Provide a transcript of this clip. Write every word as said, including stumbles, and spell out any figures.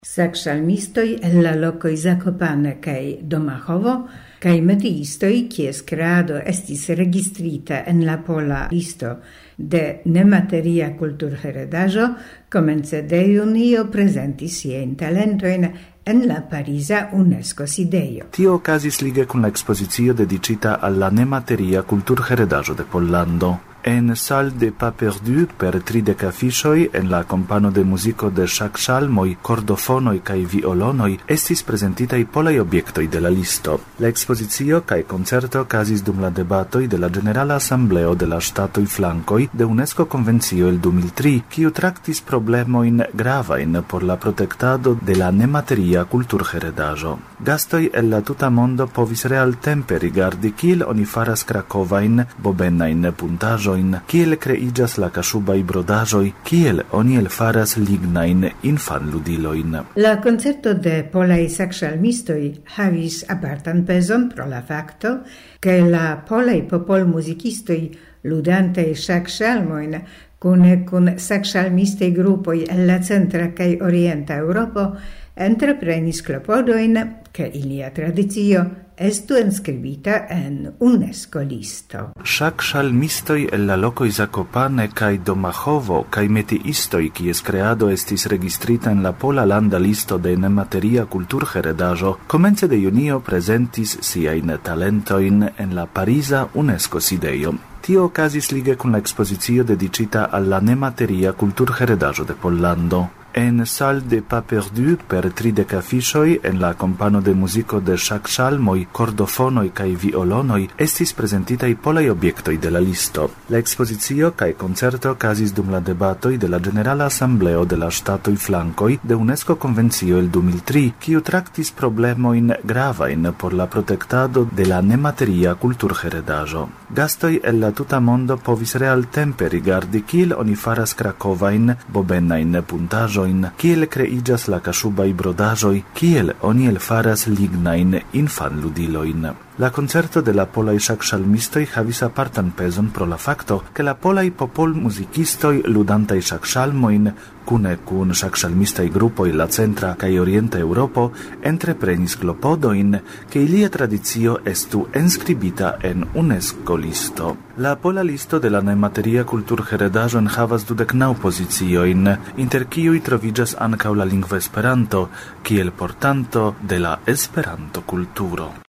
Saksalmistoj el la lokoj Zakopane kaj Domachovo kaj metiistoj, kies kreado estis registrita en la pola listo de nemateria kulturheredaĵo, komence de junio prezentis siajn talentojn en la Pariza UNESCO sidejo. Tio okazis lige kun la ekspozicio dedicita al la nemateria kulturheredaĵo de Pollando. En Salle de Pas Perdu, per tridek afiŝoj en la kompano de muziko de ŝakŝalmoj, kordofonoj kaj violonoj, estis prezentitaj polaj objektoj de la listo. La ekspozicio kaj koncerto okazis dum la debatoj de la Ĝenerala Asembleo de la Ŝtatoj Flankoj de UNESCO Konvencio el du mil tri, kiu traktis problemojn gravajn por la protektado de la nemateria kulturheredaĵo. Gastoj el la tuta mondo povis realtempe rigardi kiel oni faras krakovajn bobenajn puntaĵojn, kiel kreiĝas la kaŝubaj brodaĵoj, kiel oni elfaras lignajn infanludilojn. La koncerto de polaj sakŝalmistoj havis apartan pezon pro la fakto, ke la polaj popolmuzikistoj ludantaj ŝakŝalmojn kune kun sakŝalmistaj grupoj el la centra kaj orienta Eŭropo entreprenis klopodojn, ke ilia tradicio estu enskribita en UNESCO listo. Ŝakŝalmistoj el la lokoj Zakopane kaj Domachovo kaj metiistoj, kies kreado estis registrita en la pola landa listo de nemateria kulturheredaĵo, komence de junio prezentis siajn talentojn en la Pariza UNESCO sidejo. Tio okazis lige kun la ekspozicio dedicita al la nemateria kulturheredaĵo de Pollando. En Salle de Pas Perdu, per tridek afiŝoj en la kompano de muziko de ŝakŝalmoj, kordofonoj kaj violonoj, estis prezentitaj polaj objektoj de la listo. La ekspozicio kaj koncerto okazis dum la debatoj de la Ĝenerala Asembleo de la Ŝtatoj Flankoj de UNESCO Konvencio el du mil tri, kiu traktis problemojn gravajn por la protektado de la nemateria kulturheredaĵo. Gastoj el la tuta mondo povis realtempe rigardi kiel oni faras krakovajn bobenajn puntaĵojn, kiel kreiĝas la kaŝubaj brodaĵoj, kiel oni elfaras lignajn infanludilojn. La koncerto de la polaj ŝakŝalmistoj havis apartan pezon pro la fakto, ke la polaj popolmuzikistoj ludantaj ŝakŝalmojn kune kun ŝakŝalmistaj grupoj la centra kaj orienta Eŭropo entreprenis klopodojn, ke ilia tradicio estu enskribita en UNESCO listo. La pola listo de la nemateria kulturheredaĵo enhavas dudek naŭ poziciojn, inter kiuj troviĝas ankaŭ la lingvo Esperanto, kiel portanto de la Esperanto-kulturo.